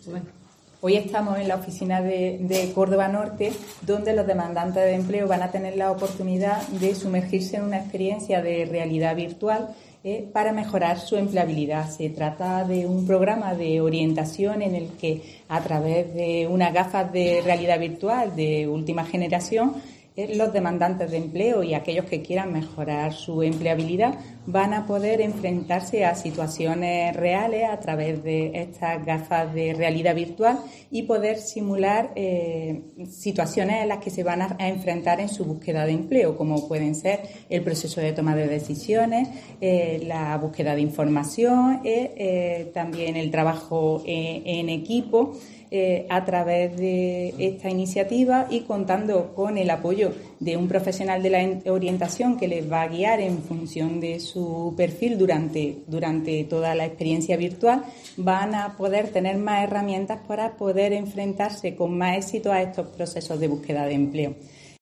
Hoy estamos en la oficina de Córdoba Norte, donde los demandantes de empleo van a tener la oportunidad de sumergirse en una experiencia de realidad virtual para mejorar su empleabilidad. Se trata de un programa de orientación en el que, a través de unas gafas de realidad virtual de última generación, los demandantes de empleo y aquellos que quieran mejorar su empleabilidad van a poder enfrentarse a situaciones reales a través de estas gafas de realidad virtual y poder simular situaciones en las que se van a enfrentar en su búsqueda de empleo, como pueden ser el proceso de toma de decisiones, la búsqueda de información, también el trabajo en equipo. A través de esta iniciativa y contando con el apoyo de un profesional de la orientación que les va a guiar en función de su perfil durante toda la experiencia virtual, van a poder tener más herramientas para poder enfrentarse con más éxito a estos procesos de búsqueda de empleo.